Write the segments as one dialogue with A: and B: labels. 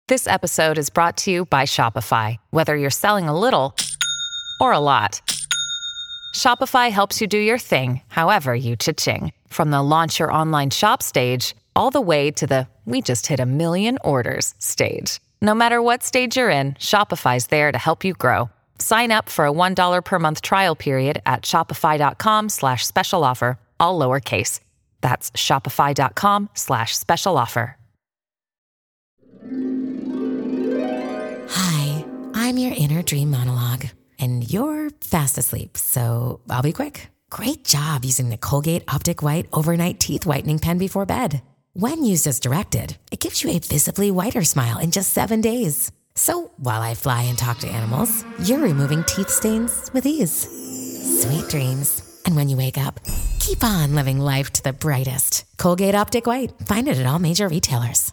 A: This episode is brought to you by Shopify. Whether you're selling a little or a lot, Shopify helps you do your thing, however you cha-ching. From the launch your online shop stage, all the way to the we just hit 1 million orders stage. No matter what stage you're in, Shopify's there to help you grow. Sign up for a $1 per month trial period at shopify.com/special offer, all lowercase. That's shopify.com/special offer.
B: Hi, I'm your inner dream monologue, and you're fast asleep, so I'll be quick. Great job using the Colgate Optic White Overnight Teeth Whitening Pen before bed. When used as directed, it gives you a visibly whiter smile in just 7 days. So while I fly and talk to animals, you're removing teeth stains with ease. Sweet dreams. And when you wake up, keep on living life to the brightest. Colgate Optic White. Find it at all major retailers.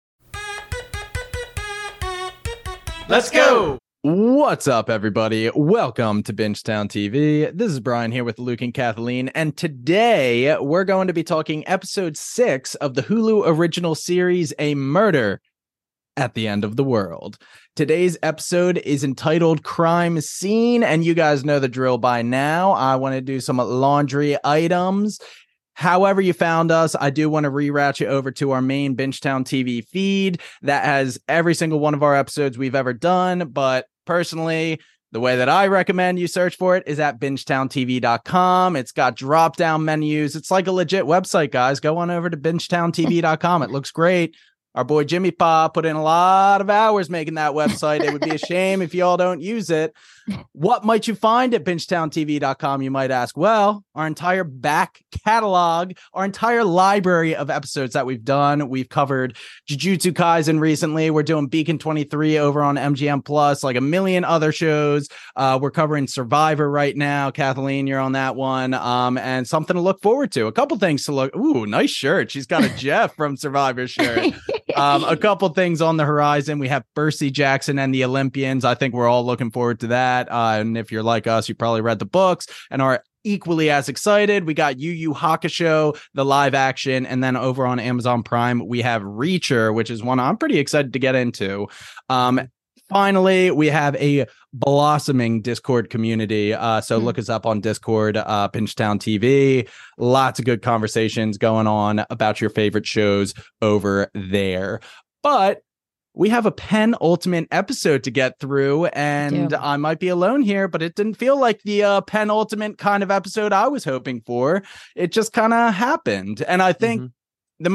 C: Let's go! What's up, everybody? Welcome to Bingetown TV. This is Brian here with Luke and Kathleen, and today we're going to be talking episode 6 of the Hulu original series, A Murder at the End of the World. Today's episode is entitled Crime Scene, and you guys know the drill by now. I want to do some laundry items. However you found us, I do want to reroute you over to our main Bingetown TV feed that has every single one of our episodes we've ever done. But personally, the way that I recommend you search for it is at bingetowntv.com. It's got drop-down menus. It's like a legit website, guys. Go on over to bingetowntv.com. It looks great. Our boy Jimmy Pa put in a lot of hours making that website. It would be a shame if y'all don't use it. What might you find at bingetowntv.com, you might ask? Well, our entire back catalog, our entire library of episodes that we've done. We've covered Jujutsu Kaisen recently. We're doing Beacon 23 over on MGM Plus, like a million other shows. We're covering Survivor right now. Kathleen, you're on that one. And something to look forward to. A couple things to look. Ooh, nice shirt. She's got a Jeff from Survivor shirt. A couple things on the horizon. We have Percy Jackson and the Olympians. I think we're all looking forward to that. And if you're like us, you probably read the books and are equally as excited. We got Yu Yu Hakusho, the live action, and then over on Amazon Prime, we have Reacher, which is one I'm pretty excited to get into. Finally, we have a blossoming Discord community. So look us up on Discord, Bingetown TV. Lots of good conversations going on about your favorite shows over there. But we have a penultimate episode to get through, and I might be alone here, but it didn't feel like the penultimate kind of episode I was hoping for. It just kind of happened. And I think the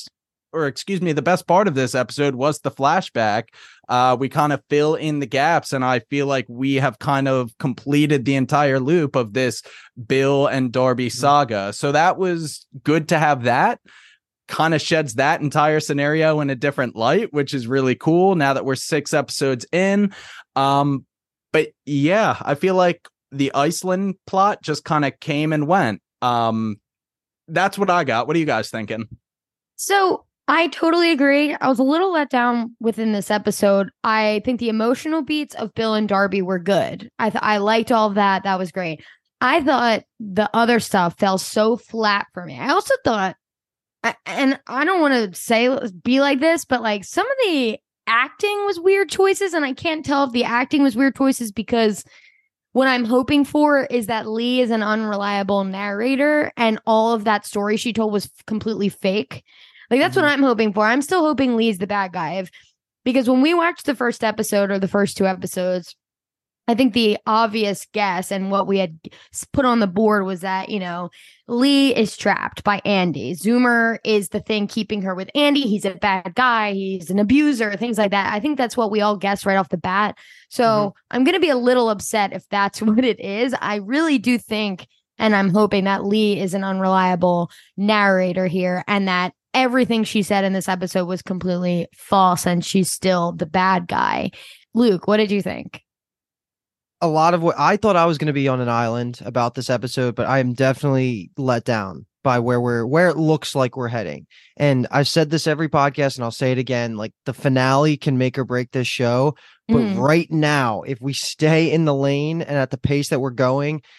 C: best part of this episode was the flashback. We kind of fill in the gaps, and I feel like we have kind of completed the entire loop of this Bill and Darby saga. So that was good to have that. Kind of sheds that entire scenario in a different light, which is really cool now that we're 6 episodes in. But yeah, I feel like the Iceland plot just kind of came and went. That's what I got. What are you guys thinking?
D: So I totally agree. I was a little let down within this episode. I think the emotional beats of Bill and Darby were good. I liked all of that. That was great. I thought the other stuff fell so flat for me. I also thought, and I don't want to be like this, but like some of the acting was weird choices, and I can't tell if the acting was weird choices because what I'm hoping for is that Lee is an unreliable narrator and all of that story she told was completely fake. Like that's what I'm hoping for. I'm still hoping Lee's the bad guy because when we watched the first episode or the first 2 episodes, I think the obvious guess and what we had put on the board was that, Lee is trapped by Andy. Zoomer is the thing keeping her with Andy. He's a bad guy. He's an abuser, things like that. I think that's what we all guessed right off the bat. So I'm going to be a little upset if that's what it is. I really do think, and I'm hoping that Lee is an unreliable narrator here and that everything she said in this episode was completely false and she's still the bad guy. Luke, what did you think?
E: A lot of what I thought I was going to be on an island about this episode, but I am definitely let down by where it looks like we're heading. And I've said this every podcast and I'll say it again, like the finale can make or break this show. But right now, if we stay in the lane and at the pace that we're going,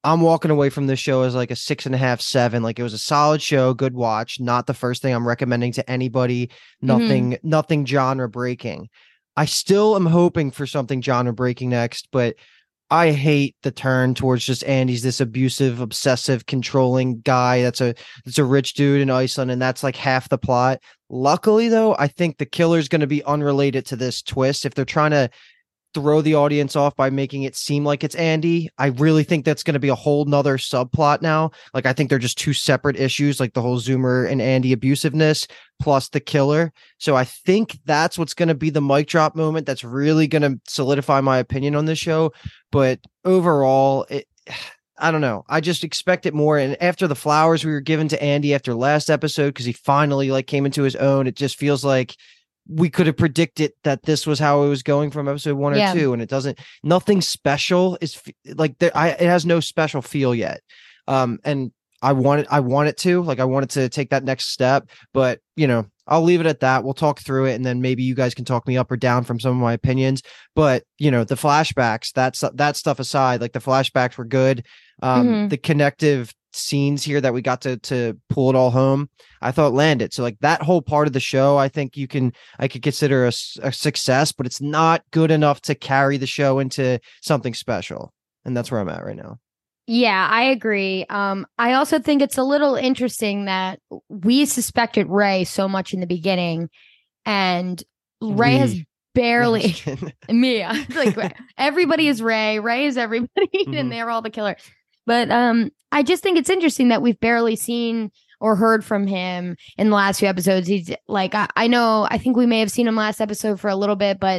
E: I'm walking away from this show as like a 6.5, 7. Like it was a solid show, good watch. Not the first thing I'm recommending to anybody. Nothing genre breaking. I still am hoping for something genre breaking next, but I hate the turn towards just Andy's this abusive, obsessive, controlling guy. That's a rich dude in Iceland, and that's like half the plot. Luckily, though, I think the killer's going to be unrelated to this twist. If they're trying to throw the audience off by making it seem like it's Andy, I really think that's going to be a whole nother subplot now. Like I think they're just two separate issues, like the whole Zoomer and Andy abusiveness plus the killer. So I think that's what's going to be the mic drop moment that's really going to solidify my opinion on this show. But overall, I don't know. I just expect it more. And after the flowers we were given to Andy after last episode, because he finally like came into his own, it just feels like we could have predicted that this was how it was going from episode 1 or 2, and it doesn't. Nothing special is like there. It has no special feel yet, and I want it to take that next step. But I'll leave it at that. We'll talk through it, and then maybe you guys can talk me up or down from some of my opinions. But the flashbacks, that stuff aside, like the flashbacks were good. The connective scenes here that we got to pull it all home, I thought landed. So like that whole part of the show, I think I could consider a success, but it's not good enough to carry the show into something special. And that's where I'm at right now.
D: Yeah, I agree. I also think it's a little interesting that we suspected Ray so much in the beginning, and Ray has barely Mia. Like everybody is Ray. Ray is everybody, and they're all the killer. But I just think it's interesting that we've barely seen or heard from him in the last few episodes. He's like, I think we may have seen him last episode for a little bit, but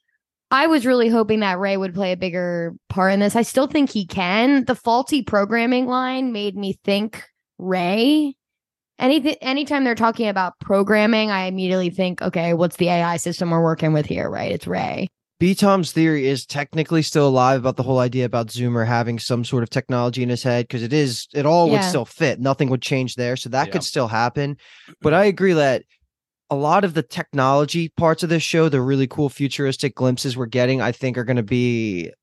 D: I was really hoping that Ray would play a bigger part in this. I still think he can. The faulty programming line made me think Ray. Anytime they're talking about programming, I immediately think, okay, what's the AI system we're working with here, right? It's Ray.
E: B-Tom's theory is technically still alive about the whole idea about Zoomer having some sort of technology in his head, because it all would still fit. Nothing would change there. So that could still happen. But I agree that a lot of the technology parts of this show, the really cool futuristic glimpses we're getting, I think are going to be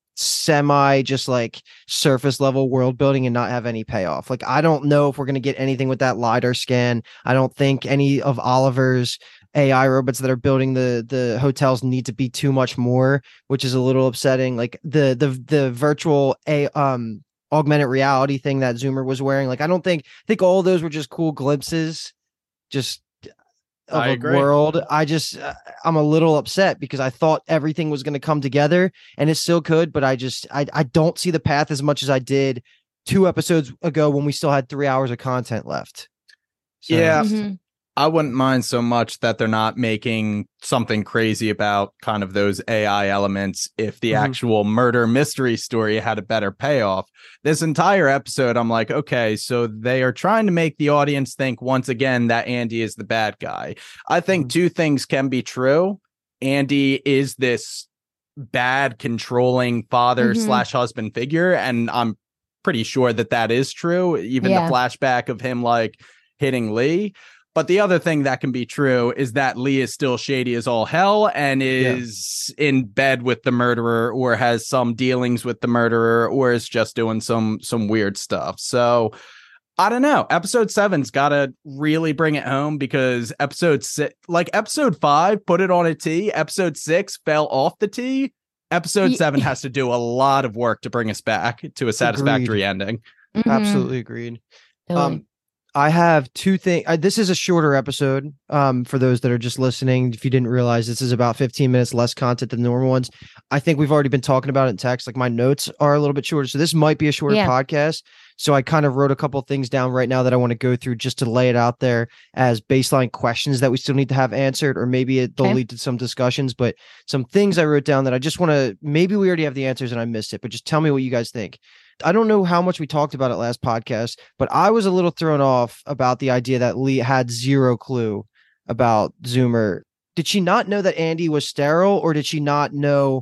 E: semi just like surface level world building and not have any payoff. Like, I don't know if we're going to get anything with that LiDAR scan. I don't think any of Oliver's AI robots that are building the hotels need to be too much more, which is a little upsetting. Like the virtual augmented reality thing that Zoomer was wearing. Like, I think all of those were just cool glimpses just of a world. I'm a little upset because I thought everything was going to come together, and it still could, but I don't see the path as much as I did 2 episodes ago when we still had 3 hours of content left. So,
C: yeah. I wouldn't mind so much that they're not making something crazy about kind of those AI elements if the actual murder mystery story had a better payoff. This entire episode, I'm like, okay, so they are trying to make the audience think once again that Andy is the bad guy. I think 2 things can be true. Andy is this bad, controlling father / husband figure, and I'm pretty sure that is true. Even the flashback of him like hitting Lee. But the other thing that can be true is that Lee is still shady as all hell and is in bed with the murderer, or has some dealings with the murderer, or is just doing some weird stuff. So I don't know. Episode 7's got to really bring it home, because episode 5 put it on a tee. Episode 6 fell off the tee. Episode 7 has to do a lot of work to bring us back to a satisfactory ending.
E: Absolutely agreed. I have 2 things. This is a shorter episode for those that are just listening. If you didn't realize, this is about 15 minutes less content than normal ones. I think we've already been talking about it in text. Like, my notes are a little bit shorter, so this might be a shorter podcast. So I kind of wrote a couple things down right now that I want to go through just to lay it out there as baseline questions that we still need to have answered, or maybe they'll lead to some discussions. But some things I wrote down that I just want to, maybe we already have the answers and I missed it, but just tell me what you guys think. I don't know how much we talked about it last podcast, but I was a little thrown off about the idea that Lee had 0 clue about Zoomer. Did she not know that Andy was sterile, or did she not know?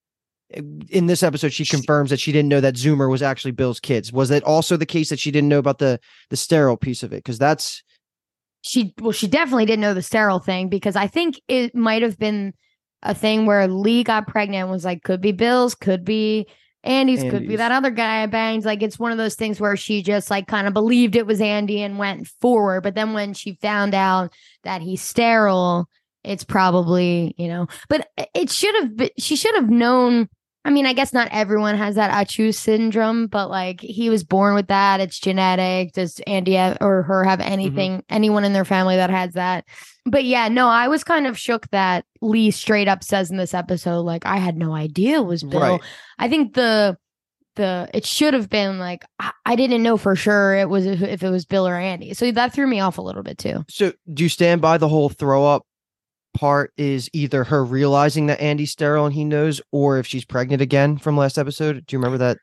E: In this episode, she confirms that she didn't know that Zoomer was actually Bill's kids. Was that also the case that she didn't know about the sterile piece of it? Because that's
D: she definitely didn't know the sterile thing, because I think it might have been a thing where Lee got pregnant and was like, could be Bill's, could be Andy's could be
E: Andy's.
D: that other guy I banged. Like, it's one of those things where she just like kind of believed it was Andy and went forward. But then when she found out that he's sterile, it's probably, but it should have been, she should have known. I mean, I guess not everyone has that Achu syndrome, but like he was born with that. It's genetic. Does Andy or her have anyone in their family that has that? But yeah, no, I was kind of shook that Lee straight up says in this episode, like, I had no idea it was Bill.
E: Right.
D: I think it should have been like, I didn't know for sure it was if it was Bill or Andy. So that threw me off a little bit too.
E: So do you stand by the whole throw up part is either her realizing that Andy's sterile and he knows, or if she's pregnant again from last episode? Do you remember that?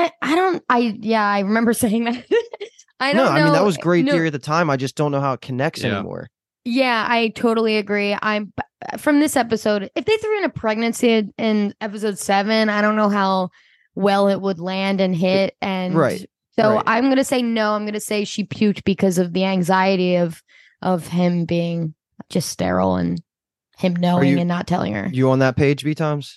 D: I remember saying that. I don't know.
E: I mean, that was great theory at the time. I just don't know how it connects anymore.
D: Yeah, I totally agree. I'm from this episode. If they threw in a pregnancy in episode 7, I don't know how well it would land and hit. And so I'm gonna say no. I'm gonna say she puked because of the anxiety of him being just sterile and him knowing and not telling her.
E: You on that page, B-Toms?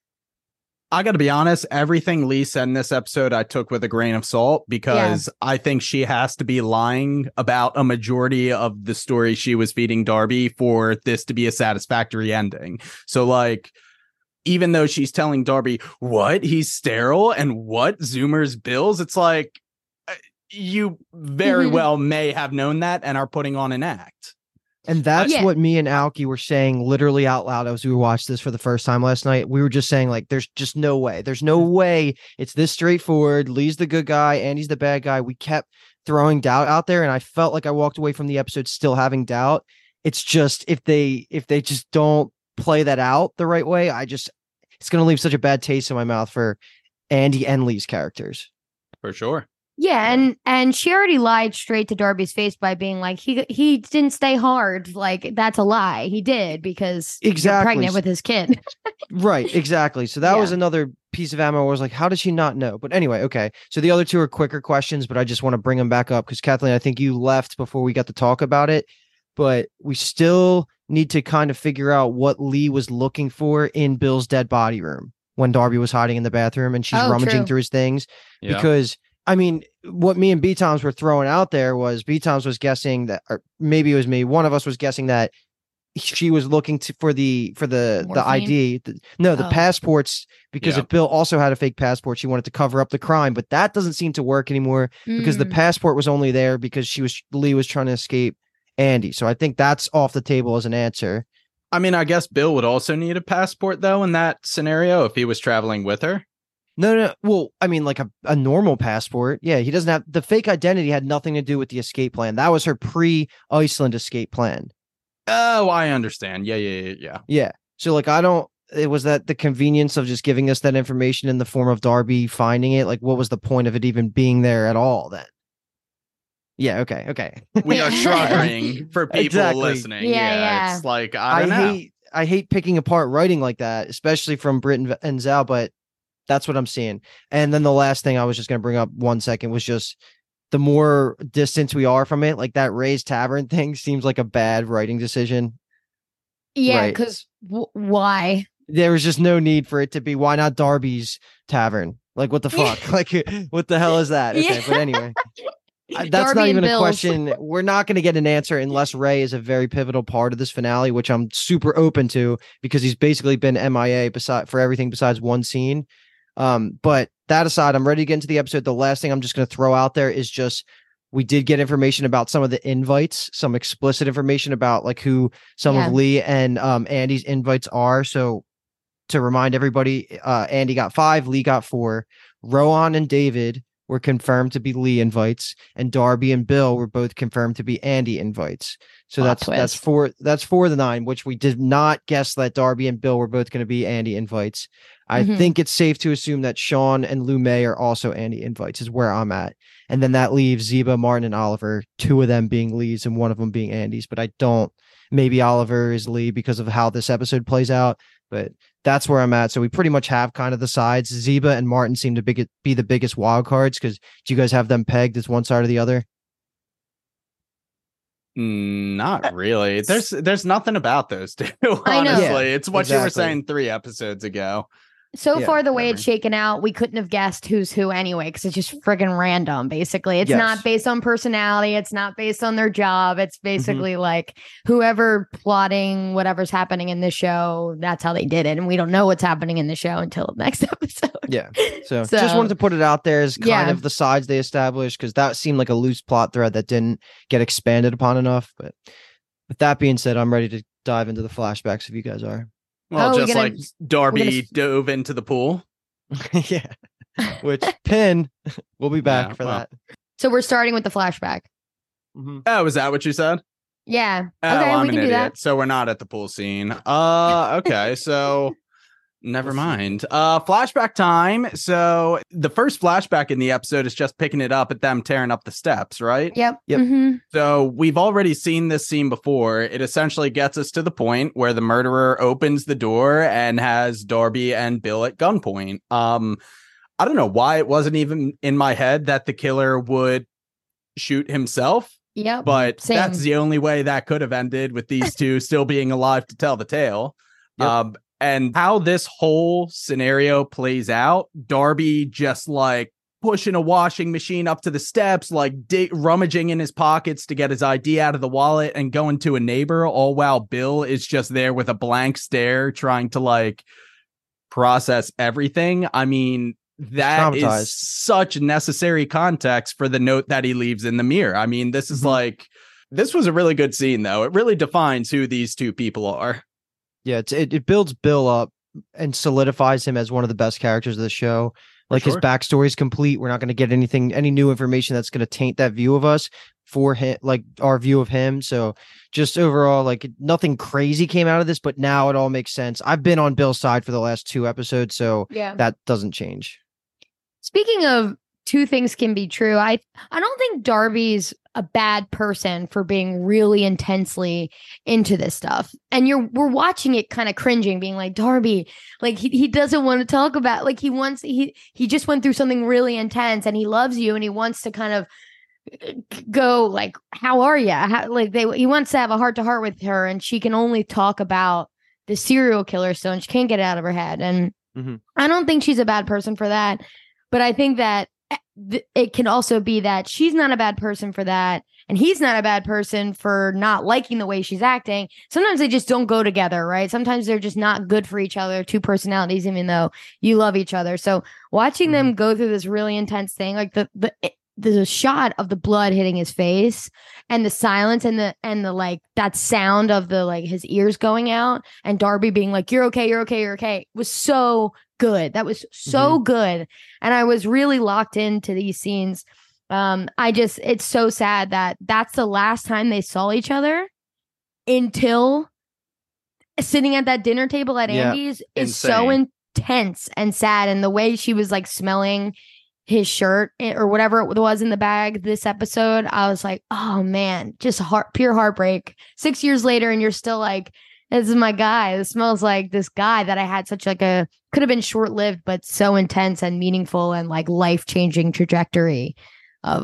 C: I got to be honest, everything Lee said in this episode I took with a grain of salt, because I think she has to be lying about a majority of the story she was feeding Darby for this to be a satisfactory ending. So like, even though she's telling Darby what he's sterile and what Zoomer's Bill's, it's like you very well may have known that and are putting on an act.
E: And that's what me and Alki were saying literally out loud as we watched this for the first time last night. We were just saying, like, there's just no way. There's no way it's this straightforward. Lee's the good guy, Andy's the bad guy. We kept throwing doubt out there, and I felt like I walked away from the episode still having doubt. It's just if they just don't play that out the right way, it's going to leave such a bad taste in my mouth for Andy and Lee's characters.
C: For sure.
D: Yeah, and she already lied straight to Darby's face by being like, he didn't stay hard. Like, that's a lie. He did because you're pregnant with his kid.
E: Right, exactly. So that was another piece of ammo. I was like, how does she not know? But anyway, okay. So the other two are quicker questions, but I just want to bring them back up because Kathleen, I think you left before we got to talk about it, but we still need to kind of figure out what Lee was looking for in Bill's dead body room when Darby was hiding in the bathroom and she's rummaging through his things because I mean, what me and B-Toms were throwing out there was B-Toms was guessing that, or maybe it was me. One of us was guessing that she was looking for the ID. The passports, because if Bill also had a fake passport, she wanted to cover up the crime, but that doesn't seem to work anymore because the passport was only there because Lee was trying to escape Andy. So I think that's off the table as an answer.
C: I mean, I guess Bill would also need a passport though in that scenario if he was traveling with her.
E: No. Well, I mean, like a normal passport. Yeah, he doesn't have the fake identity had nothing to do with the escape plan. That was her pre-Iceland escape plan.
C: Oh, I understand. Yeah.
E: Yeah. So like, it was that the convenience of just giving us that information in the form of Darby finding it. Like, what was the point of it even being there at all then? Yeah. Okay.
C: We are struggling for people listening. Yeah. It's like, I don't know.
E: I hate picking apart writing like that, especially from Britt and Zal, but that's what I'm seeing. And then the last thing I was just going to bring up 1 second was just the more distance we are from it, like that Ray's Tavern thing seems like a bad writing decision.
D: Yeah, because why?
E: There was just no need for it to be. Why not Darby's Tavern? Like, what the fuck? Like, what the hell is that? Okay, but anyway. That's Darby not even a question. We're not going to get an answer unless Ray is a very pivotal part of this finale, which I'm super open to because he's basically been MIA for everything besides one scene. But that aside, I'm ready to get into the episode. The last thing I'm just going to throw out there is just we did get information about some of the invites, some explicit information about like who some of Lee and Andy's invites are. So to remind everybody, Andy got 5, Lee got 4. Rohan and David were confirmed to be Lee invites, and Darby and Bill were both confirmed to be Andy invites. So that's 4 of the 9, which we did not guess that Darby and Bill were both going to be Andy invites. I think it's safe to assume that Sean and Lou May are also Andy invites is where I'm at. And then that leaves Zeba, Martin, and Oliver, 2 of them being Lees and 1 of them being Andy's. But maybe Oliver is Lee because of how this episode plays out. But that's where I'm at. So we pretty much have kind of the sides. Zeba and Martin seem to be the biggest wild cards because do you guys have them pegged as one side or the other?
C: Not really. There's nothing about those two. Honestly, it's what you were saying 3 episodes ago.
D: So
E: Yeah,
D: far, the way
C: whatever.
D: it's shaken out, we couldn't have guessed who's who anyway, because it's just friggin' random, basically. It's
E: Yes.
D: not based on personality. It's not based on their job. It's basically like whoever plotting whatever's happening in the show, that's how they did it. And we don't know what's happening in the show until next episode.
E: Yeah. So just wanted to put it out there as kind
D: Yeah.
E: of the sides they established, because that seemed like a loose plot thread that didn't get expanded upon enough. But with that being said, I'm ready to dive into the flashbacks if you guys are.
C: Well,
D: Oh, we're
C: just
D: gonna-
C: like Darby
D: we're gonna-
C: dove into the pool.
E: Yeah. Which Pin, we'll be back
C: Yeah,
E: for
C: well.
E: that.
D: So we're starting with the flashback.
C: Oh, is that what you said?
D: Yeah.
C: Oh,
D: Okay,
C: I'm
D: we
C: an
D: can do
C: idiot.
D: that.
C: So we're not at the pool scene. Okay, so never mind. Flashback time. So the first flashback in the episode is just picking it up at them tearing up the steps, right?
D: Yep.
E: Yep.
D: Mhm.
C: So we've already seen this scene before. It essentially gets us to the point where the murderer opens the door and has Darby and Bill at gunpoint. I don't know why it wasn't even in my head that the killer would shoot himself,
D: Yep.
C: but
D: Same.
C: that's the only way that could have ended, with these two still being alive to tell the tale.
E: Yep.
C: And how this whole scenario plays out, Darby just like pushing a washing machine up to the steps, like rummaging in his pockets to get his ID out of the wallet and going to a neighbor, all while Bill is just there with a blank stare trying to like process everything. I mean, that
E: traumatized.
C: is such necessary context for the note that he leaves in the mirror. I mean, this is like, this was a really good scene, though. It really defines who these two people are.
E: Yeah, it builds Bill up and solidifies him as one of the best characters of the show. Like his
C: sure.
E: backstory is complete. We're not going to get any new information that's going to taint that view of us for him, like our view of him. So just overall, like nothing crazy came out of this, but now it all makes sense. I've been on Bill's side for the last 2 episodes, so
D: Yeah.
E: that doesn't change.
D: Speaking of two things can be true, I don't think Darby's a bad person for being really intensely into this stuff. And we're watching it kind of cringing, being like, Darby, like he doesn't want to talk about, like he just went through something really intense and he loves you and he wants to kind of go like, how are you? He wants to have a heart to heart with her, and she can only talk about the serial killer still, and she can't get it out of her head. And I don't think she's a bad person for that. But I think that it can also be that she's not a bad person for that, and he's not a bad person for not liking the way she's acting. Sometimes they just don't go together, right? Sometimes they're just not good for each other, two personalities, even though you love each other. So watching them go through this really intense thing, like the shot of the blood hitting his face and the silence and the like that sound of the like his ears going out and Darby being like, you're okay, was so good. That was so good. And I was really locked into these scenes. It's so sad that that's the last time they saw each other until sitting at that dinner table at
E: Yeah.
D: Andy's is so intense and sad. And the way she was like smelling his shirt or whatever it was in the bag this episode, I was like, oh man, just pure heartbreak. 6 years later, and you're still like, this is my guy. This smells like this guy that I had such like could have been short-lived, but so intense and meaningful and like life-changing trajectory of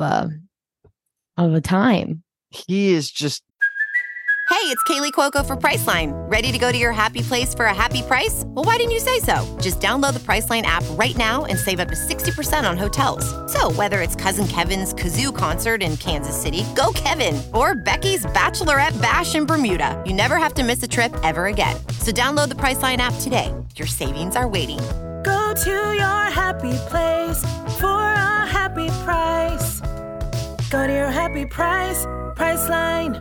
D: a time.
E: He is just
F: Hey, it's Kaylee Cuoco for Priceline. Ready to go to your happy place for a happy price? Well, why didn't you say so? Just download the Priceline app right now and save up to 60% on hotels. So whether it's Cousin Kevin's Kazoo Concert in Kansas City, go Kevin, or Becky's Bachelorette Bash in Bermuda, you never have to miss a trip ever again. So download the Priceline app today. Your savings are waiting.
G: Go to your happy place for a happy price. Go to your happy price, Priceline.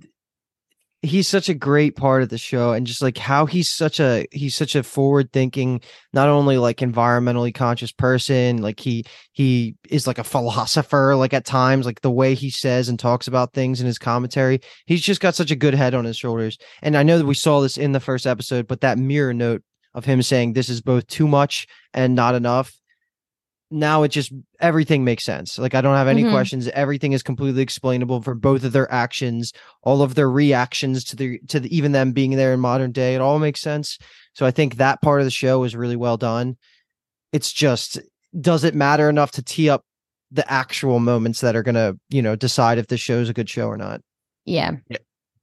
E: he's such a great part of the show, and just like how he's such a forward thinking, not only like environmentally conscious person, like he is like a philosopher, like at times, like the way he says and talks about things in his commentary, he's just got such a good head on his shoulders. And I know that we saw this in the first episode, but that mirror note of him saying this is both too much and not enough, now it just, everything makes sense. Like I don't have any questions. Everything is completely explainable for both of their actions, all of their reactions to the even them being there in modern day. It all makes sense. So I think that part of the show is really well done. It's just, does it matter enough to tee up the actual moments that are going to, decide if the show is a good show or not?
D: Yeah.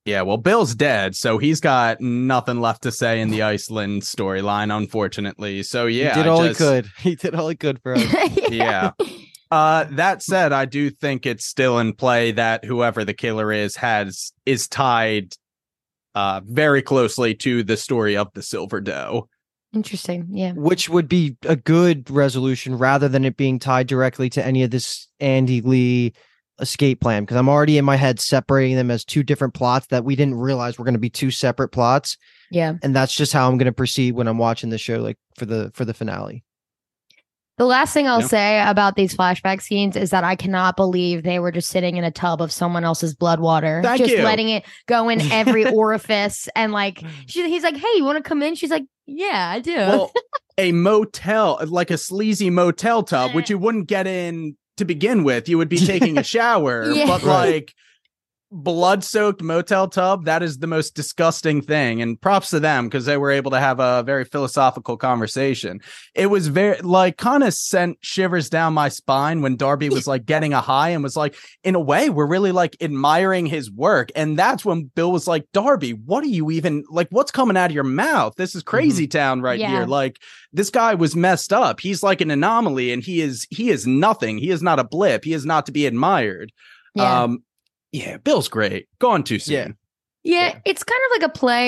C: Yeah, well, Bill's dead, so he's got nothing left to say in the Iceland storyline, unfortunately. So yeah,
E: he did all he could. He did all he could for us.
C: Yeah. That said, I do think it's still in play that whoever the killer is tied very closely to the story of the Silver Doe.
D: Interesting. Yeah.
E: Which would be a good resolution rather than it being tied directly to any of this Andy Lee escape plan, because I'm already in my head separating them as two different plots that we didn't realize were going to be two separate plots.
D: Yeah.
E: And that's just how I'm going to proceed when I'm watching the show, like for the finale.
D: The last thing I'll say about these flashback scenes is that I cannot believe they were just sitting in a tub of someone else's blood water, letting it go in every orifice. And like, he's like, "Hey, you want to come in?" She's like, "Yeah, I do."
C: Well, a motel, like a sleazy motel tub, which you wouldn't get in to begin with. You would be taking a shower, but like blood-soaked motel tub, that is the most disgusting thing. And props to them, because they were able to have a very philosophical conversation. It was very like kind of sent shivers down my spine when Darby was like getting a high and was like, in a way, we're really like admiring his work. And that's when Bill was like, "Darby, what are you even like, what's coming out of your mouth? This is crazy town right here. Like, this guy was messed up. He's like an anomaly, and he is nothing. He is not a blip. He is not to be admired." Yeah, Bill's great. Gone too soon.
D: Yeah, it's kind of like a play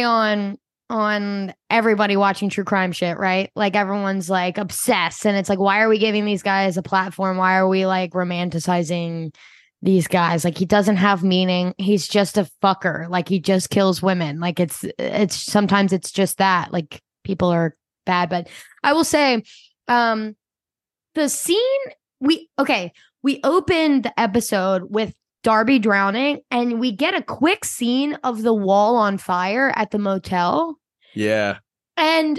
D: on everybody watching true crime shit, right? Like everyone's like obsessed, and it's like, why are we giving these guys a platform? Why are we like romanticizing these guys? Like, he doesn't have meaning. He's just a fucker. Like, he just kills women. Like, it's sometimes it's just that. Like, people are bad. But I will say, the scene we opened the episode with Darby drowning, and we get a quick scene of the wall on fire at the motel.
C: Yeah.
D: And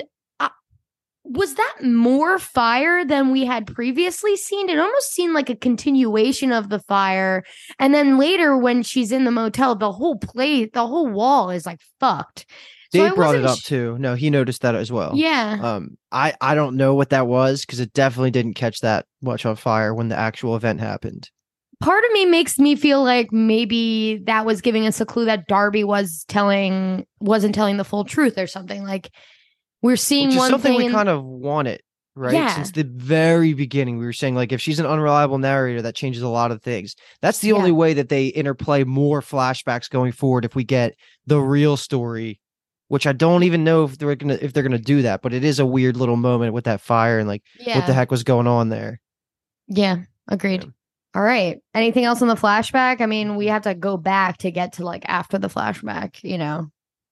D: was that more fire than we had previously seen? It almost seemed like a continuation of the fire. And then later when she's in the motel, the whole wall is like fucked.
E: Dave brought it up too. No, he noticed that as well.
D: Yeah.
E: I don't know what that was, because it definitely didn't catch that much on fire when the actual event happened.
D: Part of me makes me feel like maybe that was giving us a clue that Darby wasn't telling the full truth or something. Like, we're seeing one
E: something
D: thing
E: we kind of wanted, right?
D: Yeah.
E: Since the very beginning, we were saying, like, if she's an unreliable narrator, that changes a lot of things. That's the only way that they interplay more flashbacks going forward. If we get the real story, which I don't even know if they're gonna do that, but it is a weird little moment with that fire and like what the heck was going on there.
D: Yeah, agreed. Yeah. All right. Anything else on the flashback? I mean, we have to go back to get to like after the flashback, you know?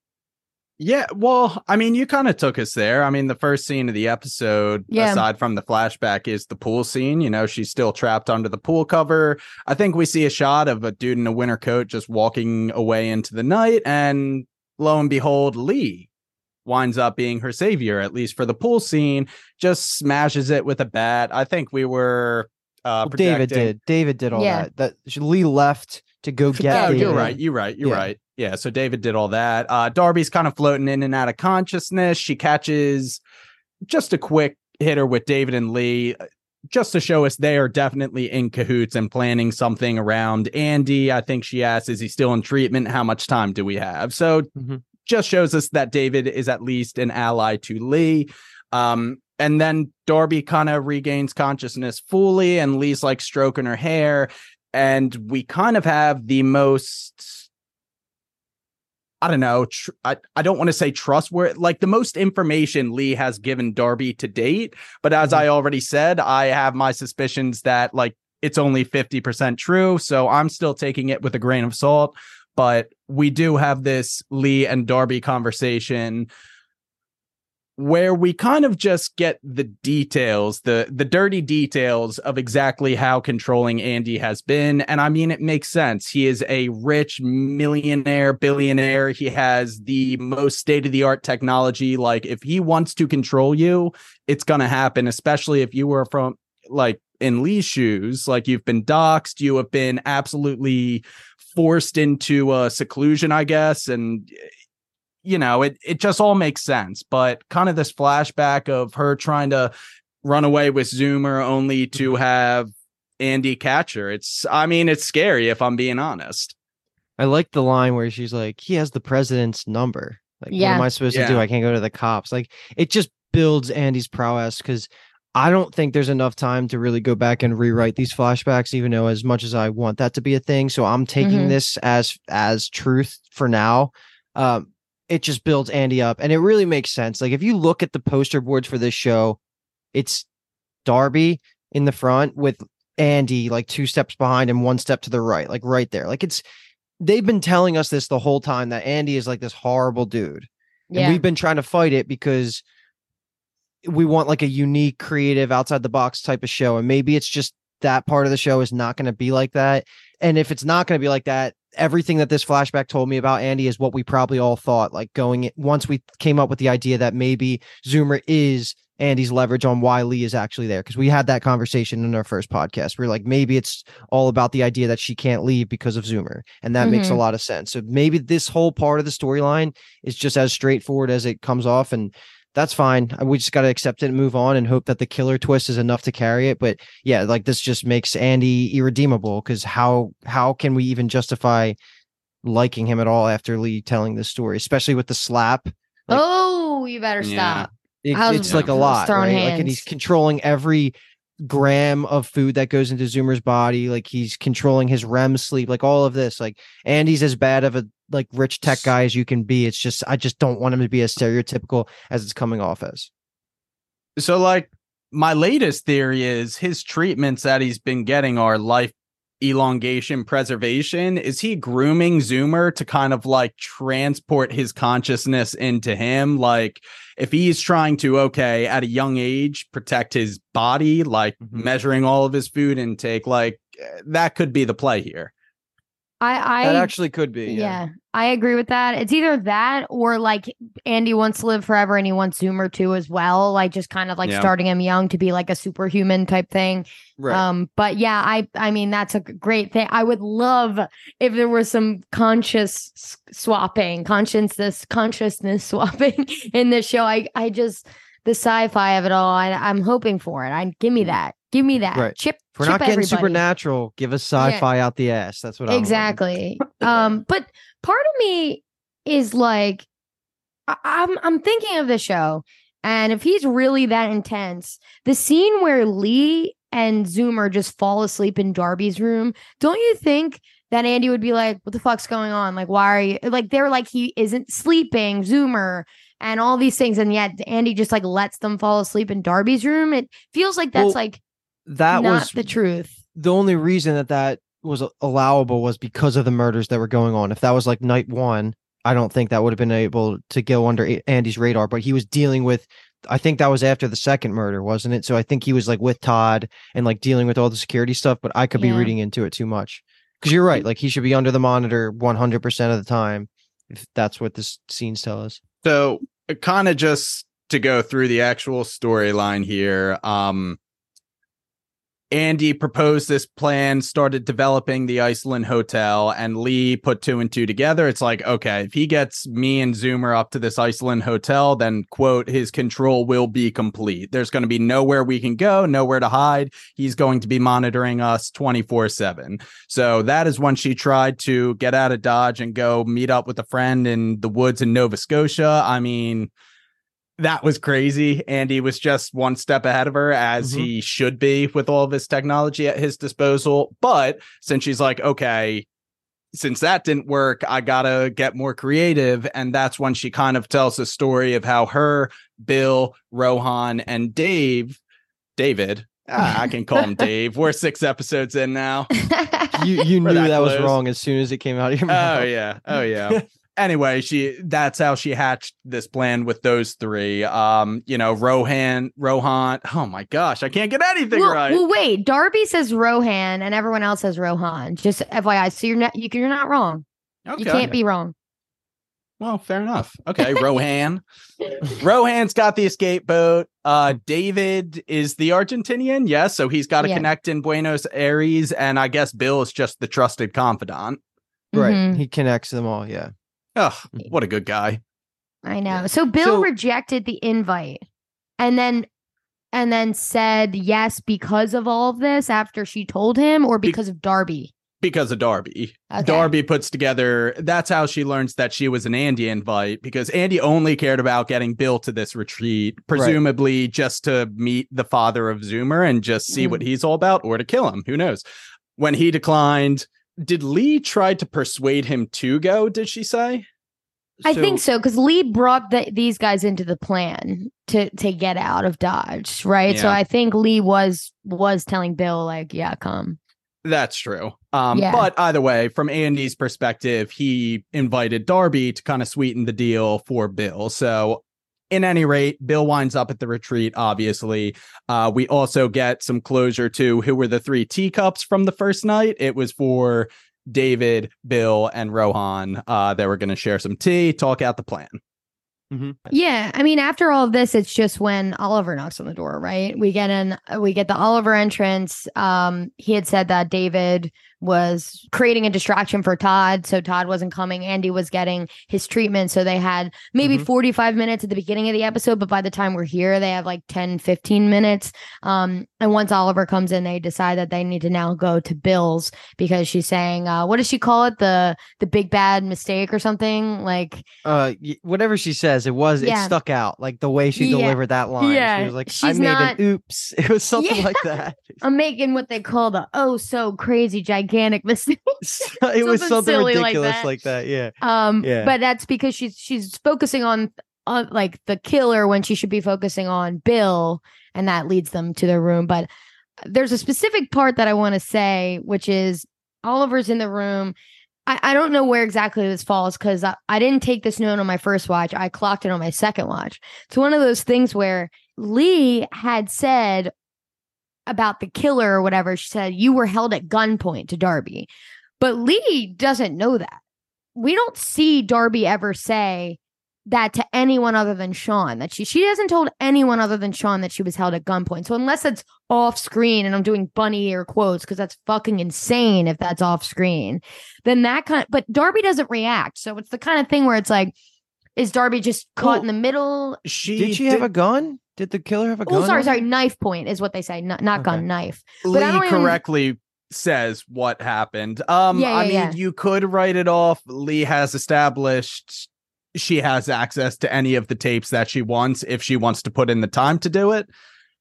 C: Yeah, well, I mean, you kind of took us there. I mean, the first scene of the episode, aside from the flashback, is the pool scene. You know, she's still trapped under the pool cover. I think we see a shot of a dude in a winter coat just walking away into the night. And lo and behold, Lee winds up being her savior, at least for the pool scene, just smashes it with a bat. I think we were...
E: David did all that Lee left to go get David.
C: You're right. Yeah, so David did all that. Darby's kind of floating in and out of consciousness. She catches just a quick hitter with David and Lee, just to show us they are definitely in cahoots and planning something around Andy. I think she asks, is he still in treatment? How much time do we have? So just shows us that David is at least an ally to Lee. And then Darby kind of regains consciousness fully, and Lee's like stroking her hair. And we kind of have the most, I don't know, I don't want to say trustworthy, like the most information Lee has given Darby to date. But as I already said, I have my suspicions that like it's only 50% true. So I'm still taking it with a grain of salt. But we do have this Lee and Darby conversation where we kind of just get the details, the dirty details of exactly how controlling Andy has been. And I mean, it makes sense. He is a rich millionaire, billionaire. He has the most state-of-the-art technology. Like, if he wants to control you, it's going to happen, especially if you were from, like, in Lee's shoes. Like, you've been doxxed, you have been absolutely forced into seclusion, I guess. And you know, it just all makes sense. But kind of this flashback of her trying to run away with Zoomer only to have Andy catch her. It's scary if I'm being honest.
E: I like the line where she's like, he has the president's number. Like, what
D: Yeah.
E: am I supposed to do?
C: Yeah.
E: I can't go to the cops. Like, it just builds Andy's prowess because I don't think there's enough time to really go back and rewrite these flashbacks, even though as much as I want that to be a thing. So I'm taking
D: Mhm.
E: this as truth for now. It just builds Andy up, and it really makes sense. Like, if you look at the poster boards for this show, it's Darby in the front with Andy like 2 steps behind and 1 step to the right, like right there. Like, they've been telling us this the whole time that Andy is like this horrible dude. And
D: Yeah.
E: we've been trying to fight it because we want like a unique, creative, outside the box type of show. And maybe it's just that part of the show is not going to be like that. And if it's not going to be like that, everything that this flashback told me about Andy is what we probably all thought. Like once we came up with the idea that maybe Zoomer is Andy's leverage on why Lee is actually there. Because we had that conversation in our first podcast. We're like, maybe it's all about the idea that she can't leave because of Zoomer. And that makes a lot of sense. So maybe this whole part of the storyline is just as straightforward as it comes off. And that's fine. We just got to accept it and move on and hope that the killer twist is enough to carry it. But yeah, like this just makes Andy irredeemable because how can we even justify liking him at all after Lee telling this story, especially with the slap? Like,
D: Oh, you better stop.
E: it's like a lot, right? Like, and he's controlling every gram of food that goes into Zoomer's body. Like, he's controlling his REM sleep, like all of this. Like, Andy's as bad of a like rich tech guy as you can be. It's just, I just don't want him to be as stereotypical as it's coming off as.
C: So, like, my latest theory is his treatments that he's been getting are life elongation preservation. Is he grooming Zoomer to kind of like transport his consciousness into him? Like, if he's trying to, okay, at a young age, protect his body, like measuring all of his food intake, like that could be the play here.
E: That actually could be.
D: Yeah, I agree with that. It's either that or like Andy wants to live forever and he wants Zoomer too as well. Like just kind of like starting him young to be like a superhuman type thing.
E: Right.
D: But yeah, I mean, that's a great thing. I would love if there was some consciousness swapping in this show. I just, the sci-fi of it all, I'm hoping for it. Give me that.
E: Right.
D: Chip.
E: If we're not getting
D: everybody.
E: supernatural, give us sci-fi out the ass. That's what
D: exactly. But part of me is like, I'm thinking of the show, and if he's really that intense, the scene where Lee and Zoomer just fall asleep in Darby's room, don't you think that Andy would be like, "What the fuck's going on? Like, why are you like?" They're like, he isn't sleeping, Zoomer, and all these things, and yet Andy just like lets them fall asleep in Darby's room. It feels like that's
E: that
D: not
E: was
D: the truth.
E: The only reason that was allowable was because of the murders that were going on. If that was like night one, I don't think that would have been able to go under Andy's radar. But he was dealing with, I think that was after the second murder, wasn't it? So I think he was like with Todd and like dealing with all the security stuff. But I could be reading into it too much because you're right. Like, he should be under the monitor 100% of the time if that's what this scenes tell us.
C: So kind of just to go through the actual storyline here. Andy proposed this plan, started developing the Iceland hotel, and Lee put 2 and 2 together. It's like, okay, if he gets me and Zoomer up to this Iceland hotel, then, quote, his control will be complete. There's going to be nowhere we can go, nowhere to hide. He's going to be monitoring us 24/7. So that is when she tried to get out of Dodge and go meet up with a friend in the woods in Nova Scotia. I mean, that was crazy. Andy was just 1 step ahead of her, as he should be with all of his technology at his disposal. But since she's like, okay, since that didn't work, I gotta get more creative. And that's when she kind of tells the story of how her, Bill, Rohan, and David, I can call him Dave. We're 6 episodes in now.
E: You knew that was wrong as soon as it came out of your mouth.
C: Oh yeah. Anyway, that's how she hatched this plan with those 3. Rohan. Oh my gosh, I can't get anything right.
D: Well, wait. Darby says Rohan, and everyone else says Rohan. Just FYI, so you're not wrong. Okay. You can't be wrong.
C: Well, fair enough. Okay, Rohan. Rohan's got the escape boat. David is the Argentinian, yes. So he's got to connect in Buenos Aires, and I guess Bill is just the trusted confidant.
E: Right. He connects them all. Yeah.
C: Oh, what a good guy.
D: I know. So Bill rejected the invite and then said yes because of all of this after she told him, or because of Darby?
C: Because of Darby.
D: Okay.
C: Darby puts together, that's how she learns that she was an Andy invite, because Andy only cared about getting Bill to this retreat, presumably just to meet the father of Zoomer and just see what he's all about, or to kill him. Who knows? When he declined, did Lee try to persuade him to go, did she say?
D: I think so, because Lee brought these guys into the plan to get out of Dodge, right?
C: Yeah.
D: So I think Lee was telling Bill, like, yeah, come.
C: That's true.
D: Yeah.
C: But either way, from Andy's perspective, he invited Darby to kind of sweeten the deal for Bill. So in any rate, Bill winds up at the retreat, obviously. We also get some closure to who were the three teacups from the first night. It was for David, Bill, and Rohan. They were going to share some tea, talk out the plan.
E: Mm-hmm.
D: Yeah, I mean, after all of this, it's just when Oliver knocks on the door, right? We get the Oliver entrance. He had said that David was creating a distraction for Todd, so Todd wasn't coming. Andy was getting his treatment, so they had maybe 45 minutes at the beginning of the episode, but by the time we're here, they have like 10, 15 minutes. And once Oliver comes in, they decide that they need to now go to Bill's, because she's saying, what does she call it? The big bad mistake or something? Like
E: whatever she says, it stuck out, like the way she delivered that line.
D: Yeah.
E: She was like, I made an oops. It was something like that.
D: I'm making what they call the so crazy gigantic mistake.
E: It was something ridiculous
D: like that.
E: Yeah.
D: But that's because she's focusing on like the killer when she should be focusing on Bill, and that leads them to their room. But there's a specific part that I want to say, which is Oliver's in the room. I don't know where exactly this falls, because I didn't take this note on my first watch. I clocked it on my second watch. It's one of those things where Lee had said about the killer or whatever. She said, you were held at gunpoint to Darby. But Lee doesn't know that. We don't see Darby ever say that to anyone other than Sean, that she hasn't told anyone other than Sean that she was held at gunpoint. So unless it's off screen, and I'm doing bunny ear quotes because that's fucking insane if that's off screen, then but Darby doesn't react. So it's the kind of thing where it's like, is Darby just caught in the middle?
E: Did she have a gun? Did the killer have a gun?
D: Oh, sorry. Knife point is what they say. Not gun, knife.
C: Lee correctly says what happened. You could write it off. Lee has established she has access to any of the tapes that she wants if she wants to put in the time to do it.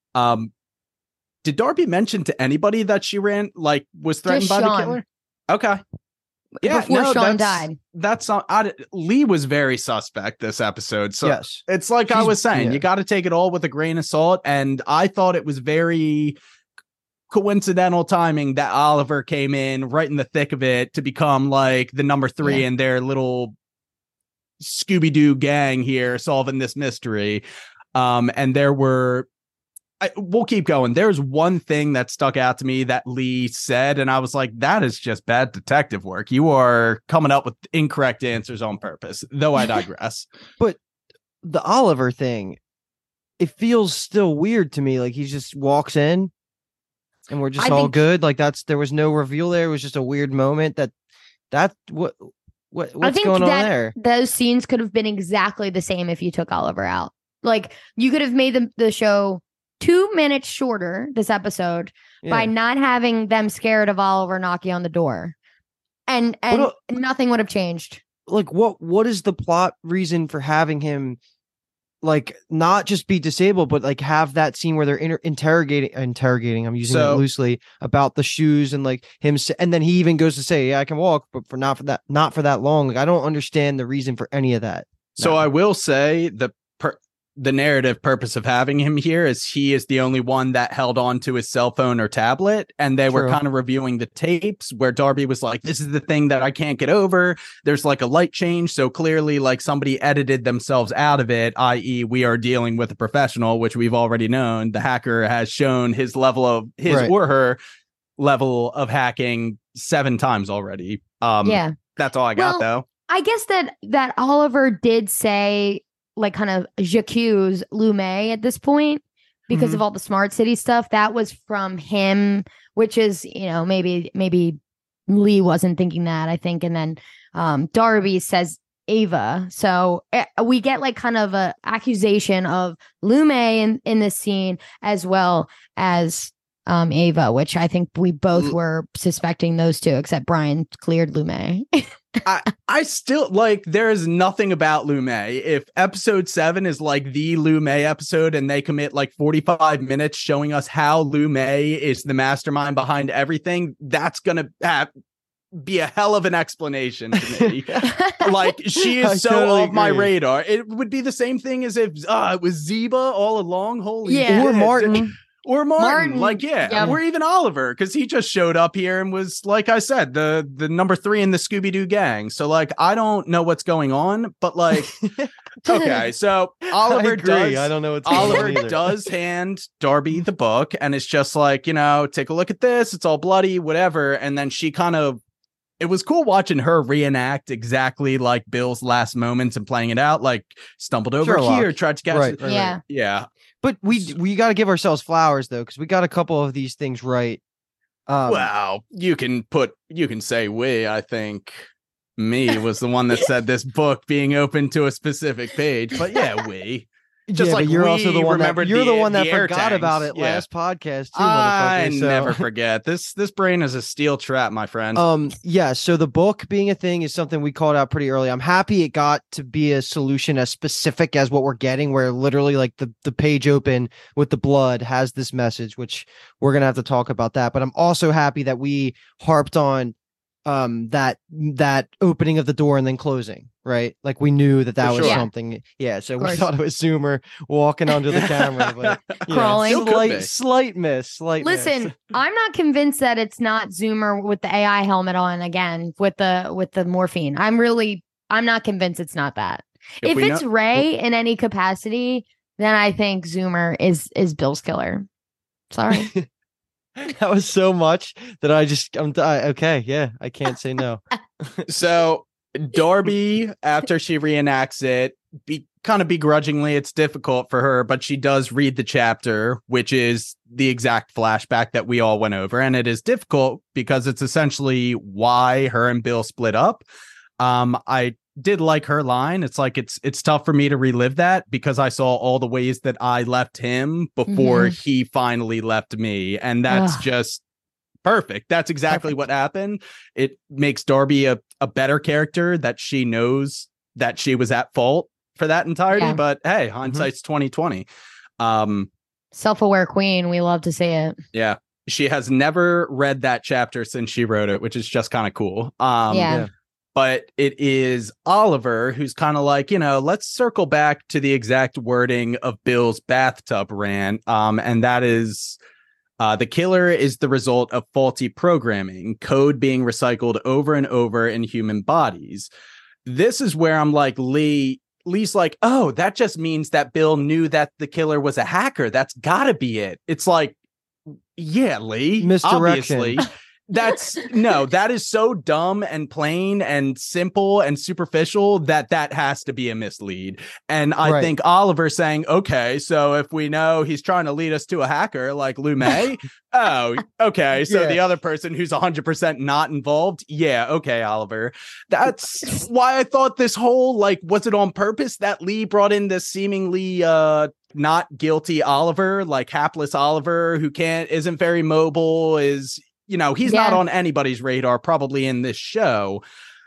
C: Did Darby mention to anybody that she was threatened
D: just
C: by
D: Sean.
C: the killer? Okay. Yeah,
D: before Sean died.
C: That's Lee was very suspect this episode. So
E: yes.
C: It's like I was saying, you got to take it all with a grain of salt. And I thought it was very coincidental timing that Oliver came in right in the thick of it to become like the number 3 in their little Scooby-Doo gang here solving this mystery. And we'll keep going. There's one thing that stuck out to me that Lee said, and I was like, that is just bad detective work. You are coming up with incorrect answers on purpose, though I digress.
E: But the Oliver thing, it feels still weird to me. Like he just walks in and we're just all good. Like there was no reveal there. It was just a weird moment what's going on there?
D: Those scenes could have been exactly the same if you took Oliver out. Like you could have made the show 2 minutes shorter this episode by not having them scared of Oliver knocking on the door, and nothing would have changed.
E: Like what is the plot reason for having him like not just be disabled, but like have that scene where they're interrogating, I'm using it loosely, about the shoes and like him, and then he even goes to say, yeah, I can walk, but not for that long. Like I don't understand the reason for any of that.
C: So I will say the narrative purpose of having him here is he is the only one that held on to his cell phone or tablet, and they were kind of reviewing the tapes where Darby was like, this is the thing that I can't get over. There's like a light change. So clearly like somebody edited themselves out of it, i.e. we are dealing with a professional, which we've already known. The hacker has shown his level of or her level of hacking 7 times already. That's all I got though.
D: I guess that Oliver did say, like kind of j'accuse Lumet at this point because of all the smart city stuff. That was from him, which is, maybe Lee wasn't thinking that, I think. And then Darby says Ava. So we get like kind of a accusation of Lumet in this scene, as well as Ava, which I think we both were suspecting those two, except Brian cleared Lumet.
C: I still like, there is nothing about Lumet. If episode 7 is like the Lumet episode and they commit like 45 minutes showing us how Lumet is the mastermind behind everything, that's gonna be a hell of an explanation to me. Like, she is so
E: totally
C: off my
E: agree.
C: radar. It would be the same thing as if it was Zeba all along. Holy
D: Yeah.
C: shit.
E: Or Martin.
C: Or Martin.
D: Martin,
C: Like, yeah.
D: yeah.
C: Or even Oliver, because he just showed up here and was, like I said, the number 3 in the Scooby-Doo gang. So, like, I don't know what's going on, but like, okay, so Oliver
E: I don't know what's going on
C: Oliver
E: either.
C: does hand Darby the book, and it's just like, take a look at this. It's all bloody, whatever. And then she kind of, it was cool watching her reenact exactly like Bill's last moments and playing it out, like stumbled over
E: Sherlock.
C: here, tried to catch
E: Right,
C: it.
E: right,
D: Yeah.
C: Yeah.
E: But we got to give ourselves flowers though, because we got a couple of these things right.
C: Well, you can say we. I think me was the one that said this book being open to a specific page, but yeah, we. Just
E: yeah,
C: like
E: but you're also the one that
C: remembered
E: you're the one that
C: the air
E: forgot about
C: tanks.
E: it
C: Yeah.
E: last podcast too.
C: I
E: motherfucker, so-
C: never forget. This brain is a steel trap, my friend.
E: Yeah, so the book being a thing is something we called out pretty early. I'm happy it got to be a solution as specific as what we're getting, where literally like the page open with the blood has this message, which we're gonna have to talk about that. But I'm also happy that we harped on that opening of the door and then closing, right? Like we knew that
C: For
E: was
C: sure.
E: something. Yeah, so we
D: course.
E: thought it was Zoomer walking under the camera, but
D: Crawling.
C: Still could be.
E: slight miss.
D: Listen, I'm not convinced that it's not Zoomer with the AI helmet on again with the morphine. I'm not convinced it's not that. If
C: we
D: it's
C: know-
D: Ray in any capacity, then I think Zoomer is Bill's killer. Sorry.
E: That was so much that okay, yeah, I can't say no.
C: So Darby, after she reenacts it, kind of begrudgingly, it's difficult for her, but she does read the chapter, which is the exact flashback that we all went over. And it is difficult because it's essentially why her and Bill split up. I did like her line. It's like, it's tough for me to relive that because I saw all the ways that I left him before he finally left me. And that's just perfect. That's exactly what happened. It makes Darby a better character, that she knows that she was at fault for that entirety.
D: Yeah.
C: But hey, hindsight's 2020.
D: Self-aware queen. We love to see it.
C: Yeah. She has never read that chapter since she wrote it, which is just kind of cool.
D: Yeah.
C: But it is Oliver who's kind of like, let's circle back to the exact wording of Bill's bathtub rant. And that is, the killer is the result of faulty programming, code being recycled over and over in human bodies. This is where I'm like, Lee's like, oh, that just means that Bill knew that the killer was a hacker. That's gotta be it. It's like, yeah, Lee,
E: Misdirection.
C: obviously. That is so dumb and plain and simple and superficial that has to be a mislead. And I think Oliver saying, okay, so if we know he's trying to lead us to a hacker like Lumet, oh, okay, so the other person who's 100% not involved, yeah, okay, Oliver. That's why I thought this whole, like, was it on purpose that Lee brought in this seemingly not guilty Oliver, like hapless Oliver who isn't very mobile, is, he's not on anybody's radar, probably in this show,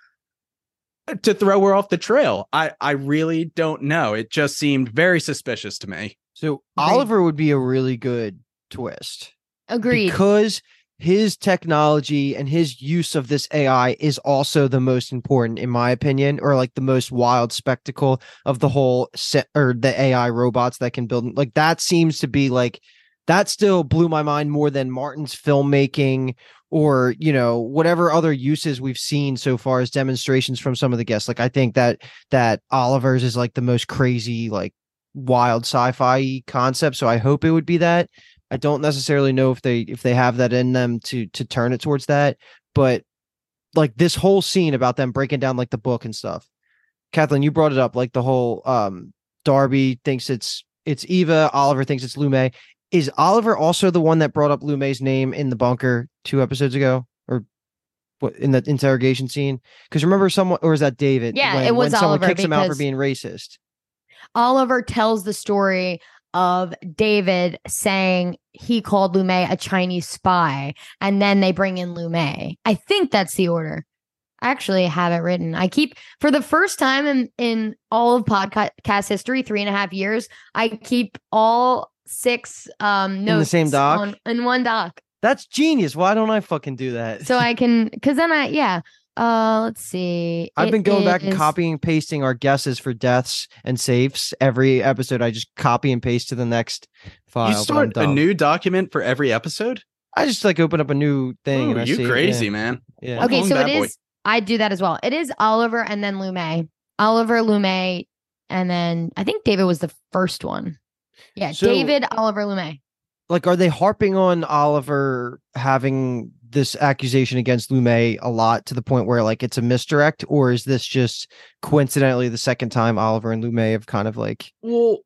C: to throw her off the trail. I really don't know. It just seemed very suspicious to me.
E: So Oliver would be a really good twist.
D: Agreed.
E: Because his technology and his use of this AI is also the most important, in my opinion, or like the most wild spectacle of the whole set, or the AI robots that can build. Like that seems to be like, that still blew my mind more than Martin's filmmaking or, whatever other uses we've seen so far as demonstrations from some of the guests. Like, I think that Oliver's is like the most crazy, like wild sci-fi concept. So I hope it would be that. I don't necessarily know if they have that in them to turn it towards that, but like this whole scene about them breaking down like the book and stuff. Kathleen, you brought it up, like the whole Darby thinks it's Eva, Oliver thinks it's Lumet. Is Oliver also the one that brought up Lumet's name in the bunker 2 episodes ago, or what, in the interrogation scene? Because remember someone, or is that David?
D: Yeah, it was
E: when someone
D: Oliver
E: kicks him out for
D: because
E: being racist.
D: Oliver tells the story of David saying he called Lu Mei a Chinese spy, and then they bring in Lu Mei. I think that's the order. I actually have it written. I keep, for the first time in all of podcast history, 3.5 years, I keep all 6 notes
E: in the same doc?
D: in one doc.
E: That's genius. Why don't I fucking do that?
D: So I can, because then let's see.
E: I've been going back and copying and pasting our guesses for deaths and safes every episode. I just copy and paste to the next file.
C: You start a new document for every episode?
E: I just like open up a new thing.
C: Ooh,
E: and
C: you crazy, man.
E: Yeah.
D: Okay, so it
C: boy.
D: is. I do that as well. It is Oliver and then Lu Mei. Oliver, Lu Mei, and then I think David was the first one. Yeah,
E: So-
D: David, Oliver, Lu Mei.
E: Like, are they harping on Oliver having this accusation against Lu Mei a lot to the point where like it's a misdirect, or is this just coincidentally the second time Oliver and Lu Mei have kind of like?
C: Well,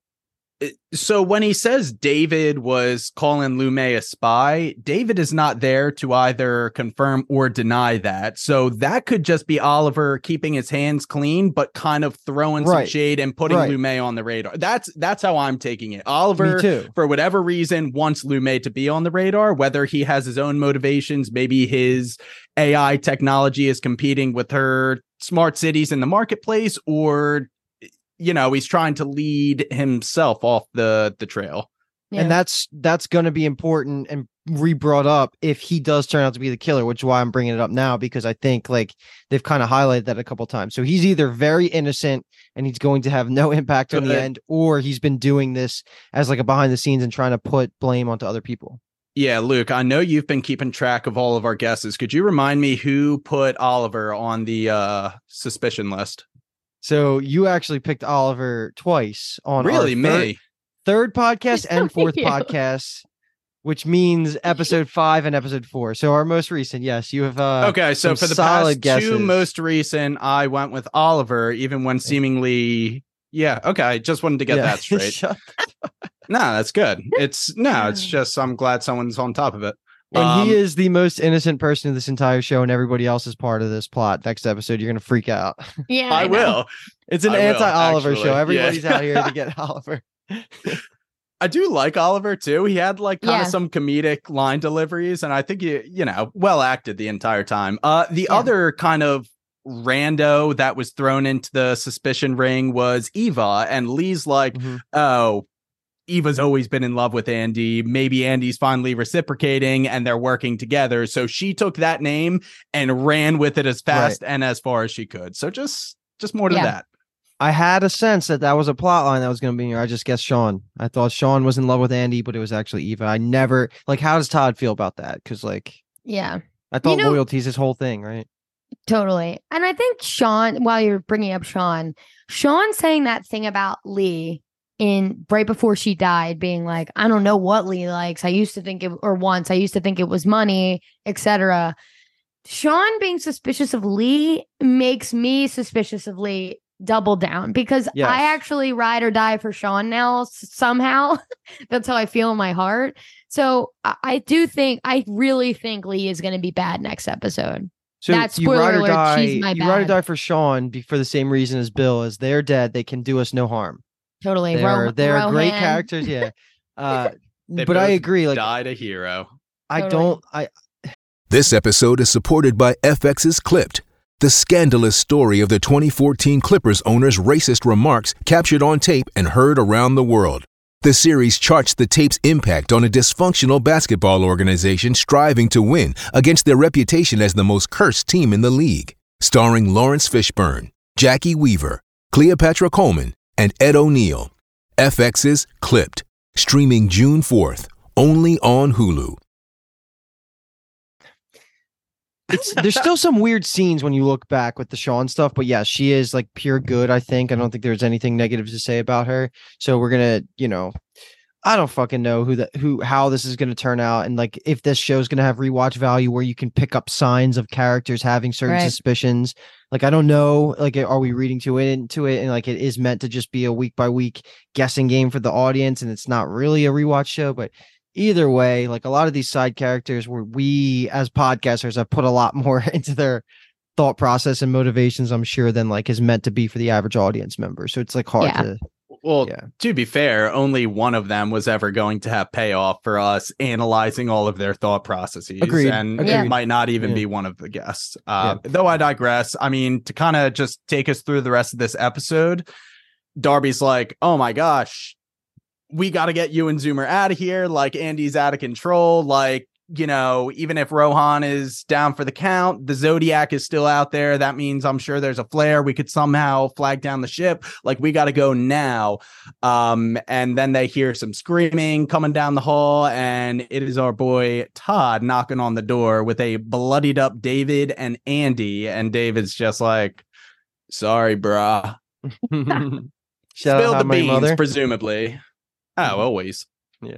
C: so when he says David was calling Lu Mei a spy, David is not there to either confirm or deny that. So that could just be Oliver keeping his hands clean, but kind of throwing some shade and putting Lu Mei on the radar. That's how I'm taking it. Oliver, for whatever reason, wants Lu Mei to be on the radar, whether he has his own motivations, maybe his AI technology is competing with her smart cities in the marketplace, or he's trying to lead himself off the trail.
E: Yeah. And that's going to be important and re-brought up if he does turn out to be the killer, which is why I'm bringing it up now, because I think like they've kind of highlighted that a couple times. So he's either very innocent and he's going to have no impact on the end, or he's been doing this as like a behind the scenes and trying to put blame onto other people.
C: Yeah, Luke, I know you've been keeping track of all of our guesses. Could you remind me who put Oliver on the suspicion list?
E: So you actually picked Oliver twice on
C: really
E: our third podcast and fourth podcast, which means episode 5 and episode 4. So our most recent, yes, you have.
C: Okay, so for the past guesses. 2 most recent, I went with Oliver, even when seemingly, okay. I just wanted to get that straight. No, that's good. It's just I'm glad someone's on top of it.
E: And he is the most innocent person in this entire show, and everybody else is part of this plot. Next episode, you're going to freak out.
D: Yeah,
C: I will.
E: It's an anti-Oliver show. Everybody's out here to get Oliver.
C: I do like Oliver, too. He had like kind of some comedic line deliveries, and I think well acted the entire time. The other kind of rando that was thrown into the suspicion ring was Eva, and Lee's like, oh, Eva's always been in love with Andy. Maybe Andy's finally reciprocating and they're working together. So she took that name and ran with it as fast and as far as she could. So just more to that.
E: I had a sense that was a plot line that was going to be here. I just guessed Sean. I thought Sean was in love with Andy, but it was actually Eva. I never how does Todd feel about that? Because I thought loyalty's his whole thing, right?
D: Totally. And I think Sean, while you're bringing up Sean saying that thing about Lee right before she died, being like, I don't know what Lee likes. I used to think it was money, etc. Sean being suspicious of Lee makes me suspicious of Lee double down, because I actually ride or die for Sean now somehow. That's how I feel in my heart. So I really think Lee is going to be bad next episode.
E: So
D: that spoiler alert, she's my bad.
E: You ride or die for Sean for the same reason as Bill, as they're dead. They can do us no harm.
D: Totally.
E: They're great characters. Yeah. But I agree. Like,
C: died a hero.
H: This episode is supported by FX's Clipped, the scandalous story of the 2014 Clippers owner's racist remarks captured on tape and heard around the world. The series charts the tape's impact on a dysfunctional basketball organization striving to win against their reputation as the most cursed team in the league. Starring Lawrence Fishburne, Jackie Weaver, Cleopatra Coleman, and Ed O'Neill. FX's Clipped, streaming June 4th, only on Hulu.
E: There's still some weird scenes when you look back with the Sean stuff, but yeah, she is like pure good, I think. I don't think there's anything negative to say about her. So we're going to, I don't fucking know how this is going to turn out. And like, if this show's going to have rewatch value where you can pick up signs of characters having certain suspicions. Like, I don't know, like, are we reading into it? And like, it is meant to just be a week by week guessing game for the audience. And it's not really a rewatch show, but either way, like a lot of these side characters where we as podcasters have put a lot more into their thought process and motivations, I'm sure, than like is meant to be for the average audience member. So it's like hard to.
C: Well,
E: Yeah.
C: to be fair, only one of them was ever going to have payoff for us analyzing all of their thought processes.
E: Agreed.
C: And
D: Agreed.
C: it might not even
E: Yeah.
C: be one of the guests.
E: Yeah.
C: Though I digress. I mean, to kind of just take us through the rest of this episode, Darby's like, oh my gosh, we got to get you and Zoomer out of here. Like, Andy's out of control. Like, you know, even if Rohan is down for the count, the Zodiac is still out there. That means I'm sure there's a flare. We could somehow flag down the ship. Like, we got to go now. And then they hear some screaming coming down the hall, and it is our boy Todd knocking on the door with a bloodied up David and Andy. And David's just like, sorry, brah.
E: Shout
C: Spilled
E: out
C: the
E: my
C: beans,
E: mother.
C: presumably. Oh, always.
E: Yeah.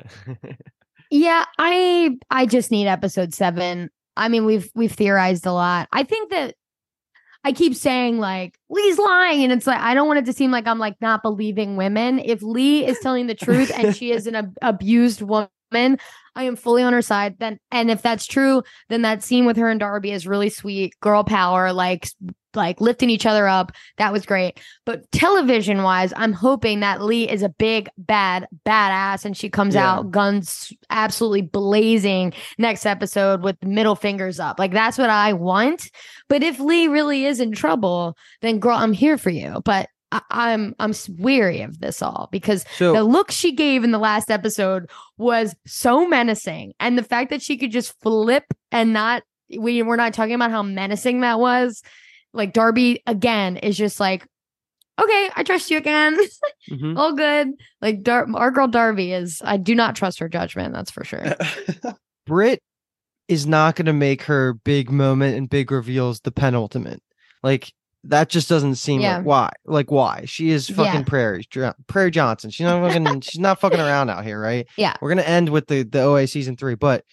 D: Yeah, I just need episode 7. I mean, we've theorized a lot. I think that I keep saying like Lee's lying, and it's like I don't want it to seem like I'm like not believing women. If Lee is telling the truth and she is an abused woman, I am fully on her side. Then, and if that's true, then that scene with her and Darby is really sweet, girl power, like lifting each other up. That was great. But television wise, I'm hoping that Lee is a big badass and she comes out guns absolutely blazing next episode with middle fingers up. Like, that's what I want. But if Lee really is in trouble, then girl, I'm here for you. But I'm weary of this all because the look she gave in the last episode was so menacing, and the fact that she could just flip and we're not talking about how menacing that was. Like, Darby again is just like, okay, I trust you again.
E: Mhm.
D: All good. Like, our girl Darby I do not trust her judgment. That's for sure.
E: Britt is not going to make her big moment and big reveals the penultimate. Like, that just doesn't seem like why. She is fucking Prairie Johnson. She's not fucking around out here, right?
D: Yeah.
E: We're gonna end with the OA season 3, but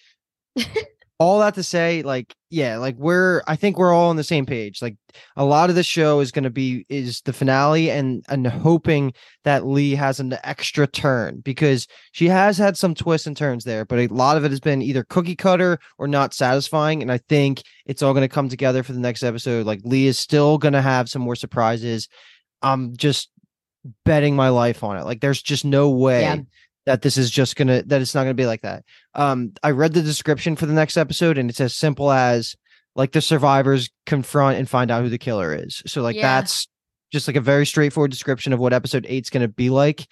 E: all that to say, like, yeah, like I think we're all on the same page. Like, a lot of the show is the finale, and hoping that Lee has an extra turn, because she has had some twists and turns there, but a lot of it has been either cookie cutter or not satisfying. And I think it's all going to come together for the next episode. Like, Lee is still going to have some more surprises. I'm just betting my life on it. Like, there's just no way that this is just that it's not gonna be like that. I read the description for the next episode, and it's as simple as like the survivors confront and find out who the killer is. So like that's just like a very straightforward description of what episode 8 is gonna be like.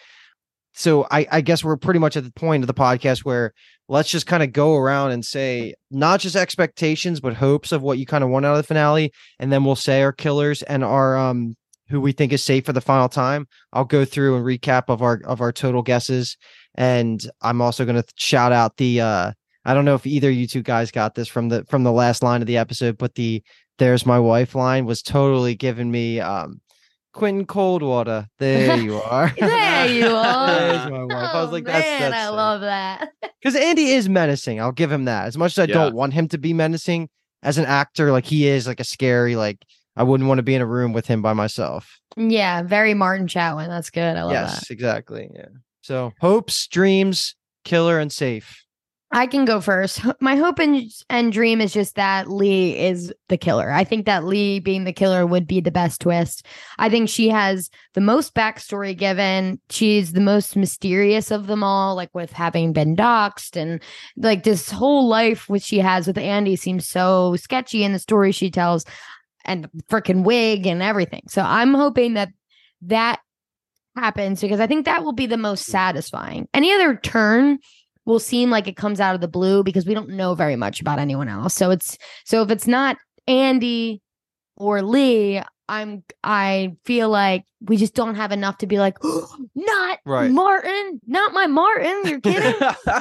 E: So I guess we're pretty much at the point of the podcast where let's just kind of go around and say not just expectations, but hopes of what you kind of want out of the finale, and then we'll say our killers and our who we think is safe for the final time. I'll go through and recap of our total guesses. And I'm also going to shout out the I don't know if either of you two guys got this from the last line of the episode, but the "there's my wife" line was totally giving me Quentin Coldwater. There you are.
D: There you are.
E: There's my wife. I was like, that's
D: I love that.
E: because Andy is menacing. I'll give him that. As much as I don't want him to be menacing as an actor, like he is like a scary, like I wouldn't want to be in a room with him by myself.
D: Yeah, very Martin Chatwin. That's good. I love that.
E: Yes, exactly. Yeah. So hopes, dreams, killer, and safe.
D: I can go first. My hope and dream is just that Lee is the killer. I think that Lee being the killer would be the best twist. I think she has the most backstory given. She's the most mysterious of them all, like with having been doxxed, and like this whole life which she has with Andy seems so sketchy in the story she tells, and freaking wig and everything. So I'm hoping that happens, because I think that will be the most satisfying. Any other turn will seem like it comes out of the blue because we don't know very much about anyone else. So if it's not Andy or Lee, I feel like we just don't have enough to be like, oh, not Martin, not my Martin. You're kidding.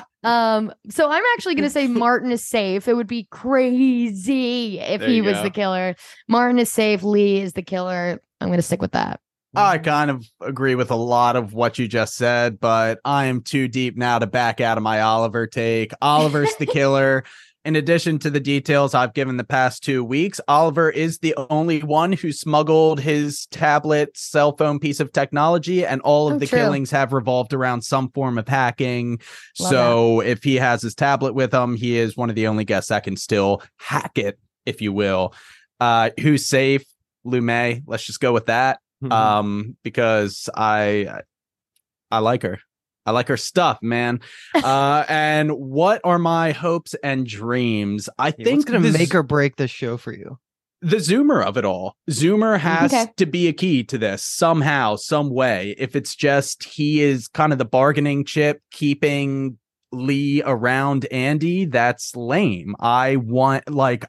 D: So I'm actually gonna say Martin is safe. It would be crazy if he was the killer. Martin is safe. Lee is the killer. I'm gonna stick with that.
C: I kind of agree with a lot of what you just said, but I am too deep now to back out of my Oliver take. Oliver's the killer. In addition to the details I've given the past 2 weeks, Oliver is the only one who smuggled his tablet cell phone piece of technology, and all of the killings have revolved around some form of hacking. So if he has his tablet with him, he is one of the only guests that can still hack it, if you will. Who's safe? Lumet. Let's just go with that. Because I like her. I like her stuff, man. And what are my hopes and dreams? I think
E: what's going to make or break this show for you?
C: The Zoomer of it all. Zoomer has to be a key to this somehow, some way. If it's just he is kind of the bargaining chip, keeping Lee around Andy, that's lame. I want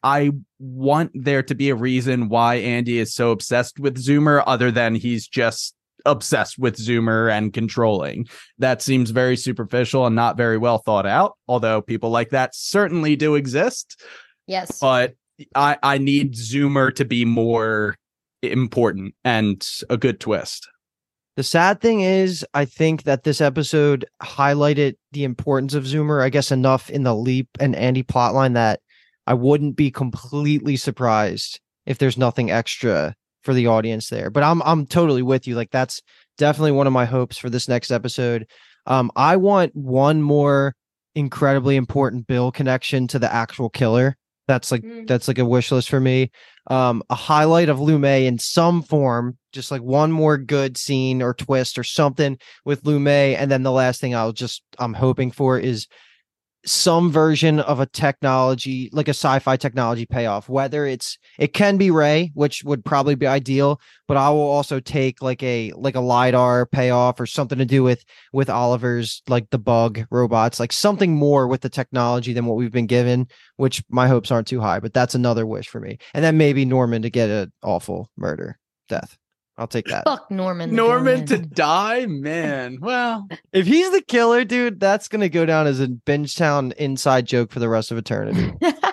C: there to be a reason why Andy is so obsessed with Zoomer, other than he's just obsessed with Zoomer and controlling. That seems very superficial and not very well thought out, although people like that certainly do exist.
D: Yes.
C: But I need Zoomer to be more important and a good twist.
E: The sad thing is, I think that this episode highlighted the importance of Zoomer, I guess, enough in the Leap and Andy plotline that I wouldn't be completely surprised if there's nothing extra for the audience there. But I'm totally with you. Like, that's definitely one of my hopes for this next episode. I want one more incredibly important Bill connection to the actual killer. That's like a wish list for me. A highlight of Lu Mei in some form, just like one more good scene or twist or something with Lu Mei. And then the last thing I'm hoping for is some version of a technology, like a sci-fi technology payoff, whether it can be Ray, which would probably be ideal, but I will also take like a LiDAR payoff or something to do with Oliver's, like the bug robots, like something more with the technology than what we've been given, which my hopes aren't too high, but that's another wish for me. And then maybe Norman to get an awful death. I'll take that.
D: Fuck Norman.
C: Norman to die, man. Well,
E: if he's the killer, dude, that's gonna go down as a Bingetown inside joke for the rest of eternity.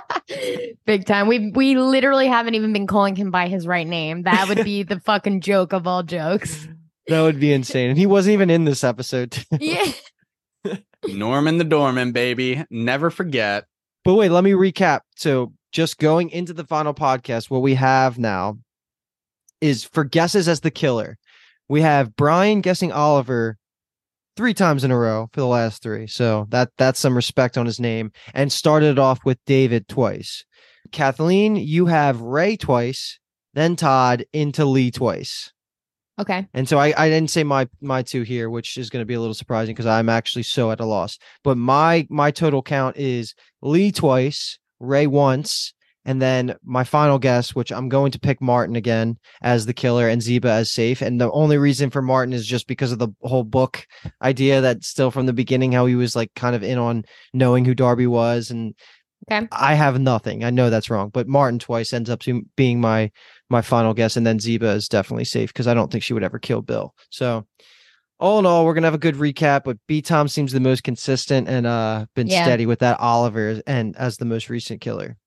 D: Big time. We literally haven't even been calling him by his right name. That would be the fucking joke of all jokes.
E: That would be insane. And he wasn't even in this episode.
D: Yeah.
C: Norman the Doorman, baby. Never forget.
E: But wait, let me recap. So just going into the final podcast, what we have now is for guesses as the killer. We have Brian guessing Oliver 3 times in a row for the last 3. So that's some respect on his name, and started off with David twice. Kathleen, you have Ray twice, then Todd into Lee twice.
D: Okay.
E: And so I didn't say my 2 here, which is going to be a little surprising because I'm actually so at a loss. But my total count is Lee twice, Ray once, and then my final guess, which I'm going to pick Martin again as the killer and Zeba as safe. And the only reason for Martin is just because of the whole book idea that still from the beginning, how he was like kind of in on knowing who Darby was. And
D: okay.
E: I have nothing. I know that's wrong, but Martin twice ends up being my final guess. And then Zeba is definitely safe because I don't think she would ever kill Bill. So all in all, we're going to have a good recap, but B-Tom seems the most consistent and been steady with that Oliver and as the most recent killer.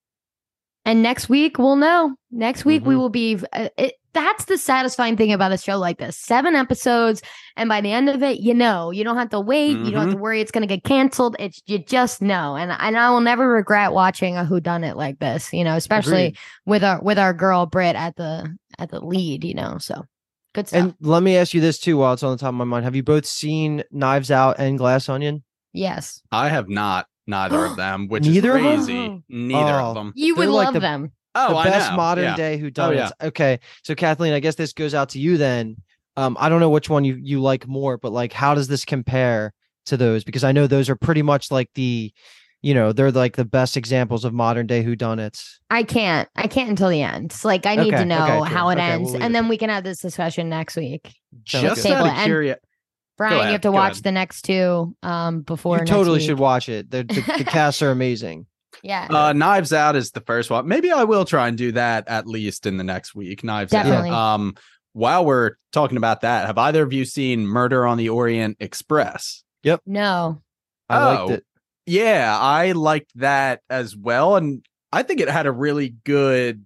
D: And next week, we'll know. Next week, we will be... that's the satisfying thing about a show like this. 7 episodes, and by the end of it, you know. You don't have to wait. You don't have to worry it's going to get canceled. You just know. And I will never regret watching a whodunit like this, you know, especially with our girl Britt at the lead, you know. So, good stuff.
E: And let me ask you this, too, while it's on the top of my mind. Have you both seen Knives Out and Glass Onion?
D: Yes.
C: I have not. Neither of them, which
E: Neither
C: is crazy. Neither of them.
D: You would
E: like
D: love them.
E: The best modern day whodunits.
C: Yeah.
E: Okay, so Kathleen, I guess this goes out to you then. I don't know which one you like more, but like, how does this compare to those? Because I know those are pretty much like they're like the best examples of modern day whodunits.
D: I can't until the end. It's like I need to know how it ends, and then we can have this discussion next week.
C: Just out of curiosity.
D: Brian, you have to watch the next 2 before.
E: You totally should watch it. The casts are amazing.
D: Yeah.
C: Knives Out is the first one. Maybe I will try and do that at least in the next week. Knives
D: Definitely.
C: Out. While we're talking about that, have either of you seen Murder on the Orient Express?
E: Yep.
D: No.
E: I liked it.
C: Yeah, I liked that as well. And I think it had a really good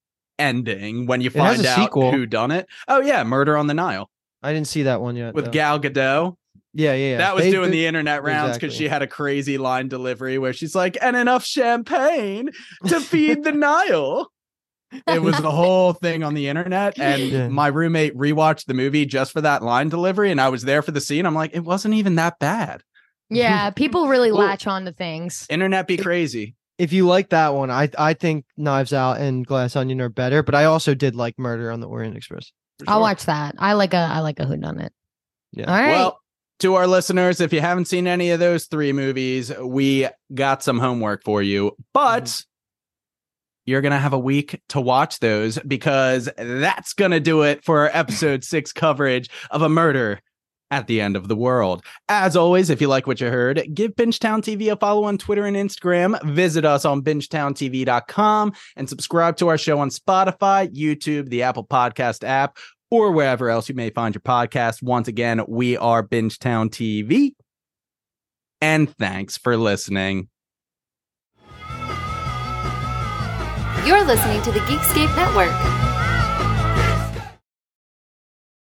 C: ending when you find out who done it. Oh, yeah. Murder on the Nile.
E: I didn't see that one yet.
C: With Gal Gadot.
E: Yeah.
C: That was doing the internet rounds because she had a crazy line delivery where she's like, and enough champagne to feed the Nile. It was the whole thing on the internet. And my roommate rewatched the movie just for that line delivery. And I was there for the scene. I'm like, it wasn't even that bad.
D: Yeah, people really latch on to things.
C: Internet be crazy.
E: If you like that one, I think Knives Out and Glass Onion are better, but I also did like Murder on the Orient Express.
D: I'll watch that. I like a whodunit.
E: Yeah.
D: All right.
C: Well, To our listeners, if you haven't seen any of those 3 movies, we got some homework for you, but you're going to have a week to watch those because that's going to do it for our episode 6 coverage of A Murder at the End of the World. As always, if you like what you heard, give Bingetown TV a follow on Twitter and Instagram. Visit us on bingetowntv.com and subscribe to our show on Spotify, YouTube, the Apple Podcast app, or wherever else you may find your podcast. Once again, we are Bingetown TV. And thanks for listening.
I: You're listening to the Geekscape Network.